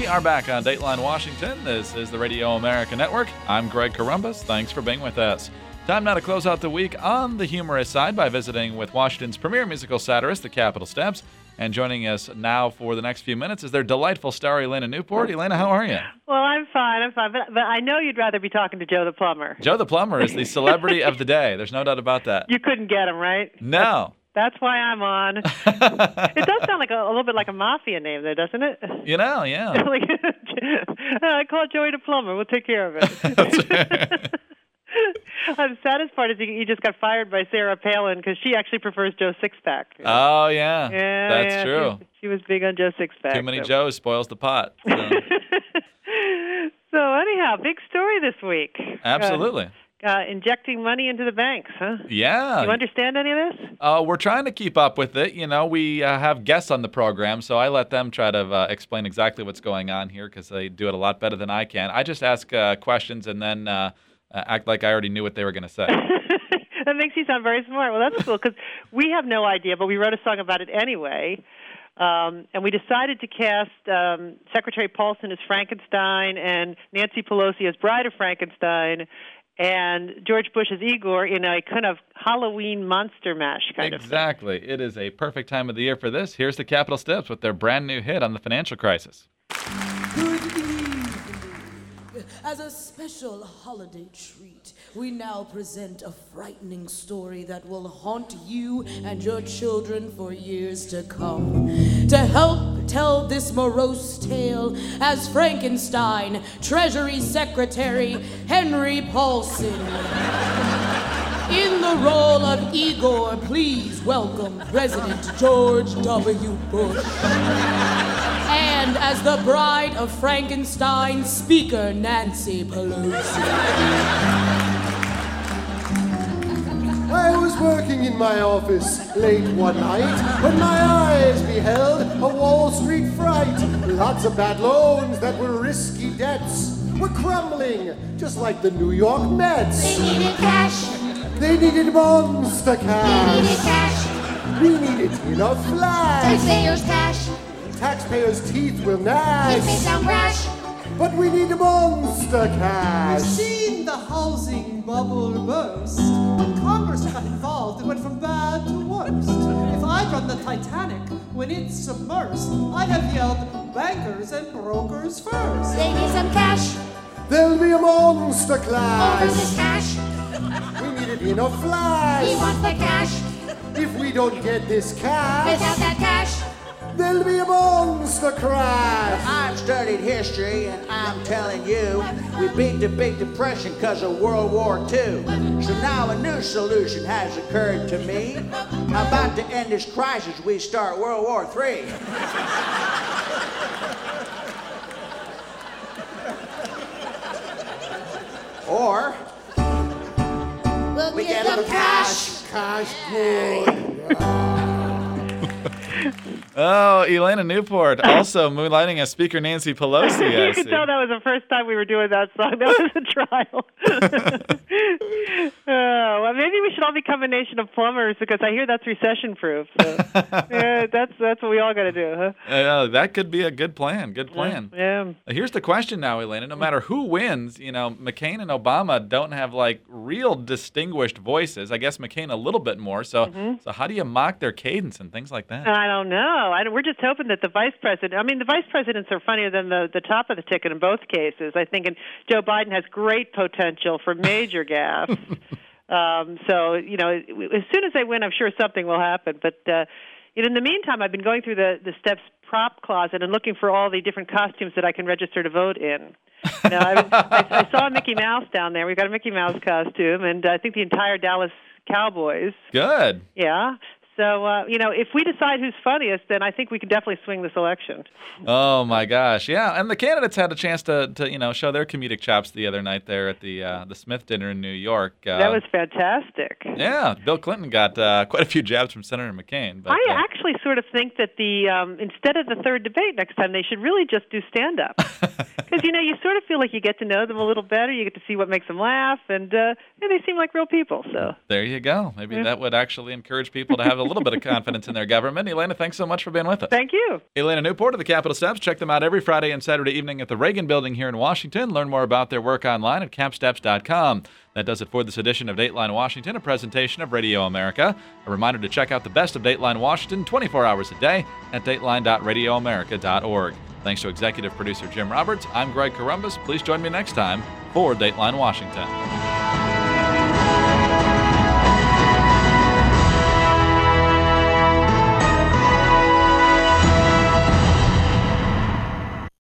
are back on Dateline Washington. This is the Radio America Network. I'm Greg Corombos. Thanks for being with us. Time now to close out the week on the humorous side by visiting with Washington's premier musical satirist, the Capitol Steps. And joining us now for the next few minutes is their delightful star, Elena Newport. Elena, how are you? Well, I'm fine. But I know you'd rather be talking to Joe the Plumber. Joe the Plumber is the celebrity of the day. There's no doubt about that. You couldn't get him, right? No. That's why I'm on. It does sound like a little bit like a mafia name there, doesn't it? You know, yeah. I call Joey the Plumber. We'll take care of it. The saddest part is he just got fired by Sarah Palin because she actually prefers Joe Sixpack. Oh, yeah. That's true. She was big on Joe Sixpack. Too many Joes spoils the pot. So, so anyhow, big story this week. Absolutely. Injecting money into the banks, huh? Yeah. You understand any of this? We're trying to keep up with it. You know, we have guests on the program, so I let them try to explain exactly what's going on here because they do it a lot better than I can. I just ask questions and then act like I already knew what they were going to say. That makes you sound very smart. Well, that's cool because we have no idea, but we wrote a song about it anyway. And we decided to cast Secretary Paulson as Frankenstein and Nancy Pelosi as Bride of Frankenstein and George Bush as Igor in a kind of Halloween monster mash kind of thing. Exactly. It is a perfect time of the year for this. Here's the Capitol Steps with their brand new hit on the financial crisis. Good evening. As a special holiday treat, we now present a frightening story that will haunt you and your children for years to come. To help tell this morose tale, as Frankenstein, Treasury Secretary Henry Paulson. In the role of Igor, please welcome President George W. Bush. And as the bride of Frankenstein, Speaker Nancy Pelosi. I was working in my office late one night when my eyes beheld a Wall Street fright. Lots of bad loans that were risky debts were crumbling, just like the New York Mets. They needed cash. They needed monster cash. They needed cash. We needed in a flash. Taxpayers' cash. Taxpayers' teeth will gnash. It may sound brash. But we need monster cash. We've seen the housing bubble burst. When Congress got involved, it went from bad to worst. If I'd run the Titanic when it's submersed, I'd have yelled bankers and brokers first. They need some cash. There'll be a monster Over clash. this cash. We need it in a flash. We want the cash. If we don't get this cash, Without that cash. there'll be a monster crash. I've studied history and I'm telling you, we beat the Big Depression because of World War II. So now a new solution has occurred to me. How about to end this crisis, we start World War III? Or We'll we get get the the cash. Cash good. Oh, Elena Newport, also moonlighting as Speaker Nancy Pelosi. I You see. could tell that was the first time we were doing that song. That was a trial. Well, maybe we should all become a nation of plumbers because I hear that's recession-proof. So. Yeah, that's what we all got to do, huh? That could be a good plan. Good plan. Yeah. Here's the question now, Elena. No matter who wins, you know, McCain and Obama don't have like real distinguished voices. I guess McCain a little bit more. So, so how do you mock their cadence and things like that? I don't know. We're just hoping that the vice president, the vice presidents are funnier than the top of the ticket in both cases, I think. And Joe Biden has great potential for major gaffes. So, you know, as soon as they win, I'm sure something will happen. But in the meantime, I've been going through the Steps prop closet and looking for all the different costumes that I can register to vote in. You know, I saw a Mickey Mouse down there. We've got a Mickey Mouse costume, and I think the entire Dallas Cowboys. Good. Yeah. So, you know, if we decide who's funniest, then I think we can definitely swing this election. Oh, my gosh. Yeah, and the candidates had a chance to you know, show their comedic chops the other night there at the Smith Dinner in New York. That was fantastic. Yeah, Bill Clinton got quite a few jabs from Senator McCain. But, I actually sort of think that instead of the third debate next time, they should really just do stand-up. Because, you know, you sort of feel like you get to know them a little better. You get to see what makes them laugh, and they seem like real people. So there you go. Maybe that would actually encourage people to have a little bit of confidence in their government. Elena, thanks so much for being with us. Thank you. Elena Newport of the Capitol Steps. Check them out every Friday and Saturday evening at the Reagan Building here in Washington. Learn more about their work online at capsteps.com. That does it for this edition of Dateline Washington, a presentation of Radio America. A reminder to check out the best of Dateline Washington 24 hours a day at dateline.radioamerica.org. Thanks to executive producer Jim Roberts. I'm Greg Corombos. Please join me next time for Dateline Washington.